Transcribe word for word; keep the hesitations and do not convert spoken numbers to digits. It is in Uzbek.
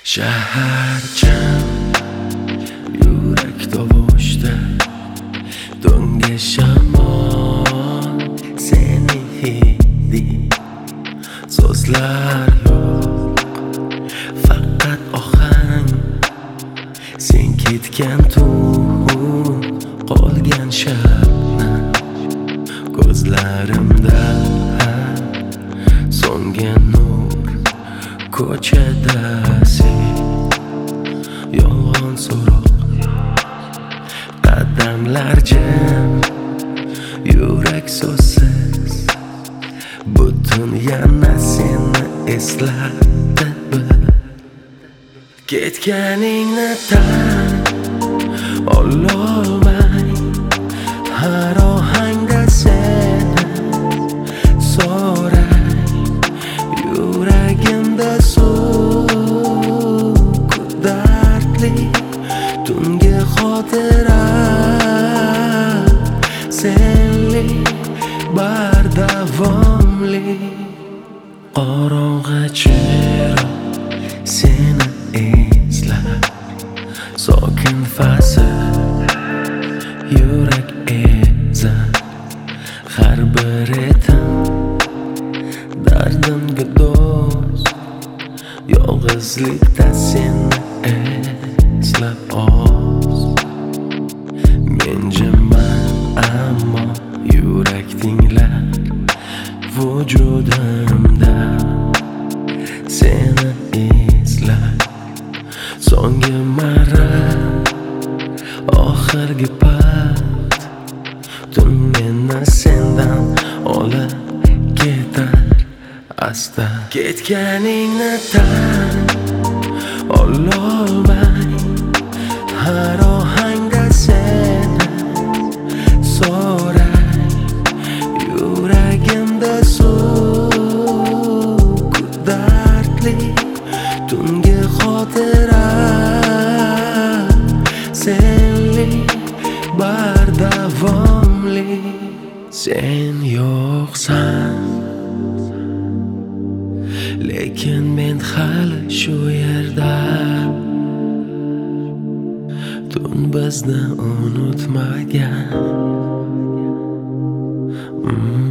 Shaharchan yurak tovushda tungi shamol seni hidi so'zlar yo'q faqat ohang sen ketgan tun qolgan shabnam ko'zlarimda so'ngan nur ko'chada sen yolg'on so'roq qadamlar jam yurak so'zsiz butun yana seni eslatdi ketganingni tan ololmay har ohangda seni so'ray yuragimda so'k dardli tungi xotira senli bardavomli qorong'i chiroq seni eslar sokin fasl yurak ezar har bir ritim dardimga do'st yolg'izlikda seni eslab oz men jimman ammo yurak tinglar vujudimda seni eslar so'nggi marra oxirgi part tun meni sendan olib ketar asta ketganingni tan ololmay har ohangda seni so'ray yuragimda so'k dardli tungi xotira senli bardavomli sen yo'qsan lekin men hali shu yerda tun bizni unutmagan. mm.